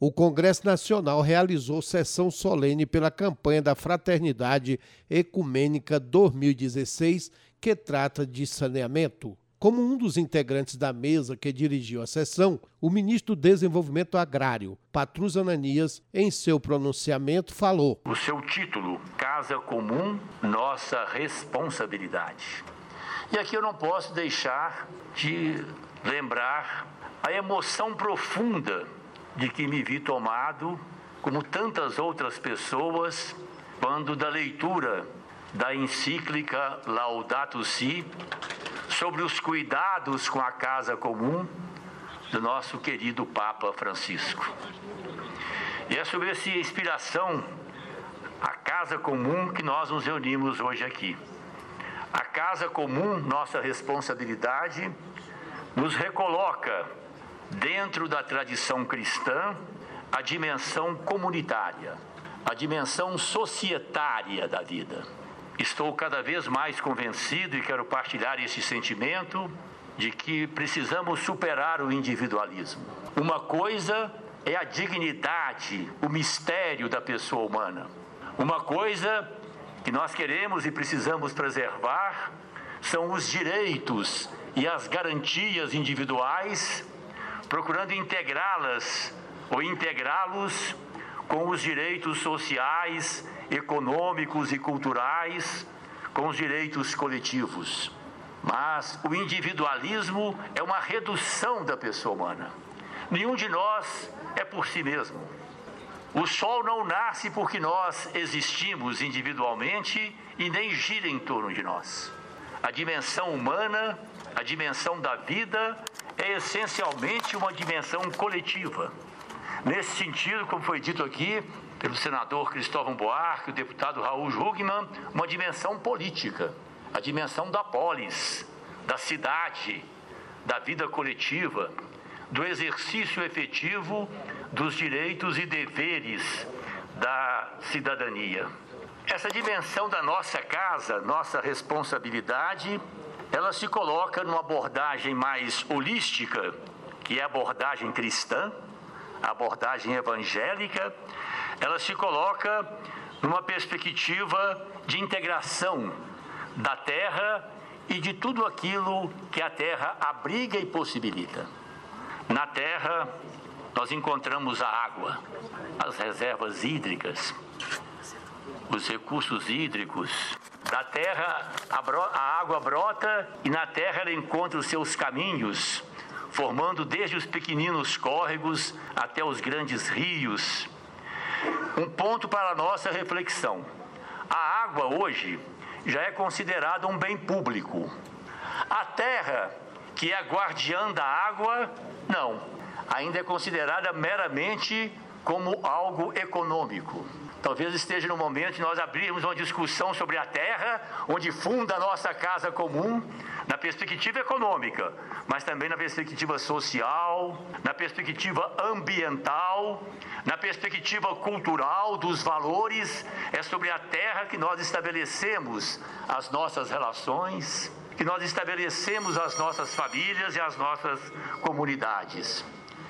o Congresso Nacional realizou sessão solene pela campanha da Fraternidade Ecumênica 2016, que trata de saneamento. Como um dos integrantes da mesa que dirigiu a sessão, o ministro do Desenvolvimento Agrário, Patrus Ananias, em seu pronunciamento, falou: o seu título, Casa Comum, Nossa Responsabilidade. E aqui eu não posso deixar de lembrar a emoção profunda de que me vi tomado, como tantas outras pessoas, quando da leitura da encíclica Laudato Si, sobre os cuidados com a casa comum do nosso querido Papa Francisco. E é sobre essa inspiração, a casa comum, que nós nos reunimos hoje aqui. A casa comum, nossa responsabilidade, nos recoloca dentro da tradição cristã a dimensão comunitária, a dimensão societária da vida. Estou cada vez mais convencido e quero partilhar esse sentimento de que precisamos superar o individualismo. Uma coisa é a dignidade, o mistério da pessoa humana. Uma coisa que nós queremos e precisamos preservar são os direitos e as garantias individuais, procurando integrá-las ou integrá-los com os direitos sociais, econômicos e culturais, com os direitos coletivos. Mas o individualismo é uma redução da pessoa humana. Nenhum de nós é por si mesmo. O sol não nasce porque nós existimos individualmente e nem gira em torno de nós. A dimensão humana, a dimensão da vida, é essencialmente uma dimensão coletiva. Nesse sentido, como foi dito aqui pelo senador Cristóvão Buarque, o deputado Raul Jungmann, uma dimensão política, a dimensão da polis, da cidade, da vida coletiva, do exercício efetivo dos direitos e deveres da cidadania. Essa dimensão da nossa casa, nossa responsabilidade, ela se coloca numa abordagem mais holística, que é a abordagem cristã, a abordagem evangélica. Ela se coloca numa perspectiva de integração da terra e de tudo aquilo que a terra abriga e possibilita. Na terra, nós encontramos a água, as reservas hídricas, os recursos hídricos. Da terra, a água brota e na terra ela encontra os seus caminhos, formando desde os pequeninos córregos até os grandes rios. Um ponto para a nossa reflexão: a água hoje já é considerada um bem público. A terra, que é a guardiã da água, não. Ainda é considerada meramente como algo econômico. Talvez esteja no momento de nós abrirmos uma discussão sobre a terra, onde funda a nossa casa comum, na perspectiva econômica, mas também na perspectiva social, na perspectiva ambiental, na perspectiva cultural, dos valores. É sobre a terra que nós estabelecemos as nossas relações, que nós estabelecemos as nossas famílias e as nossas comunidades.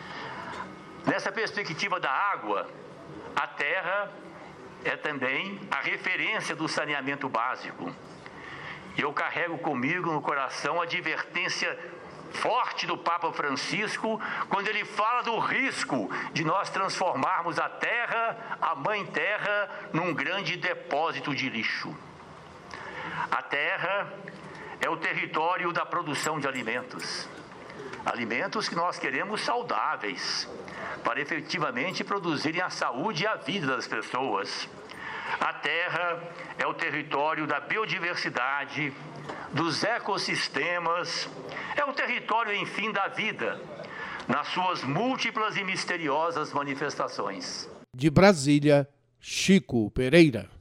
Nessa perspectiva da água, a terra é também a referência do saneamento básico. Eu carrego comigo no coração a advertência forte do Papa Francisco, quando ele fala do risco de nós transformarmos a terra, a mãe terra, num grande depósito de lixo. A terra é o território da produção de alimentos. Alimentos que nós queremos saudáveis, para efetivamente produzirem a saúde e a vida das pessoas. A terra é o território da biodiversidade, dos ecossistemas, é o território, enfim, da vida, nas suas múltiplas e misteriosas manifestações. De Brasília, Chico Pereira.